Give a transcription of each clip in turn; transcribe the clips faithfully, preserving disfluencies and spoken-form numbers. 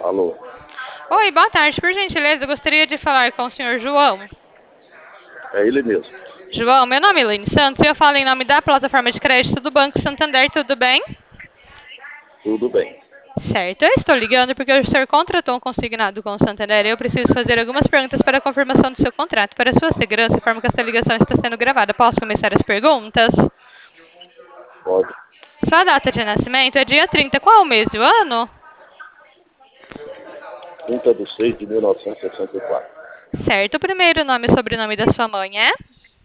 Alô, Oi, boa tarde. Por gentileza, eu gostaria de falar com o senhor João. é ele mesmo. João, meu nome é Elaine Santos e eu falo em nome da plataforma de crédito do Banco Santander, tudo bem? Tudo bem. Certo, eu estou ligando porque o senhor contratou um consignado com o Santander e eu preciso fazer algumas perguntas para a confirmação do seu contrato. Para sua segurança, informo que essa ligação está sendo gravada. Posso começar as perguntas? Pode. Sua data de nascimento é dia trinta. Qual o mês e o ano? trinta de seis de mil novecentos e sessenta e quatro. Certo, o primeiro nome e sobrenome da sua mãe é?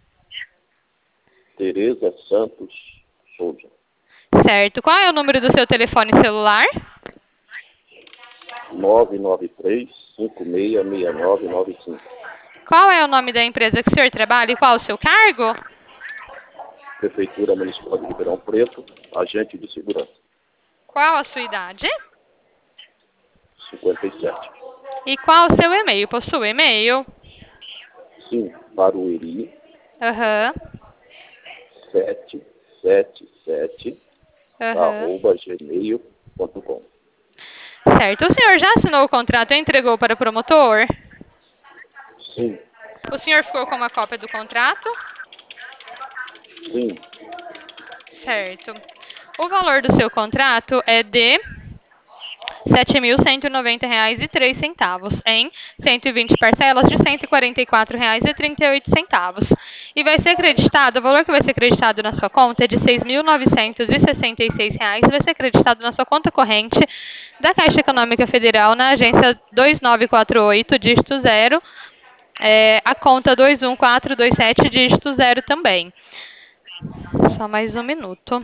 Tereza Santos Souza. Certo, qual é o número do seu telefone celular? nove nove três, cinco seis seis nove nove cinco. Qual é o nome da empresa que o senhor trabalha e qual o seu cargo? Prefeitura Municipal de Ribeirão Preto, agente de segurança. Qual a sua idade? cinquenta e sete. E qual o seu e-mail? Possui e-mail? Sim, Barueri Aham, sete sete sete aham. arroba gmail ponto com. Certo. O senhor já assinou o contrato e entregou para o promotor? Sim, O senhor ficou com uma cópia do contrato? sim, Certo. O valor do seu contrato é de sete mil cento e noventa reais e três centavos em cento e vinte parcelas de cento e quarenta e quatro reais e trinta e oito centavos. E vai ser creditado, o valor que vai ser creditado na sua conta é de seis mil novecentos e sessenta e seis reais e vai ser creditado na sua conta corrente da Caixa Econômica Federal na agência dois nove quatro oito, dígito zero, é, a conta dois um quatro dois sete, dígito zero também. Só mais um minuto.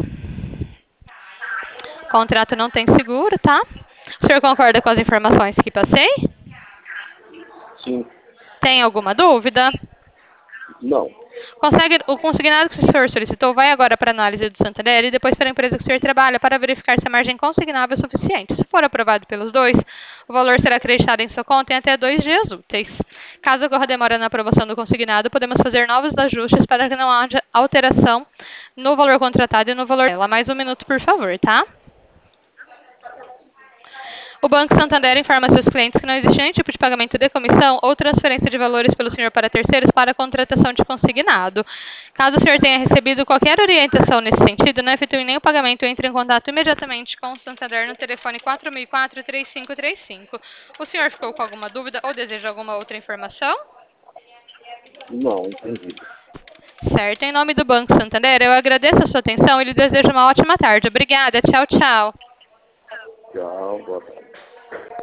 O contrato não tem seguro, tá? O senhor concorda com as informações que passei? sim, Tem alguma dúvida? não. Consegue, o consignado que o senhor solicitou vai agora para a análise do Santander e depois para a empresa que o senhor trabalha para verificar se a margem consignável é suficiente. Se for aprovado pelos dois, o valor será acreditado em sua conta em até dois dias úteis. Caso ocorra demora na aprovação do consignado, podemos fazer novos ajustes para que não haja alteração no valor contratado e no valor dela. Mais um minuto, por favor, tá? O Banco Santander informa seus clientes que não existe nenhum tipo de pagamento de comissão ou transferência de valores pelo senhor para terceiros para a contratação de consignado. Caso o senhor tenha recebido qualquer orientação nesse sentido, não efetue nenhum pagamento, entre em contato imediatamente com o Santander no telefone quatro mil e quatro, três cinco três cinco. O senhor ficou com alguma dúvida ou deseja alguma outra informação? Não, entendi. Certo, em nome do Banco Santander, eu agradeço a sua atenção e lhe desejo uma ótima tarde. Obrigada, tchau, tchau. Tchau, boa tarde.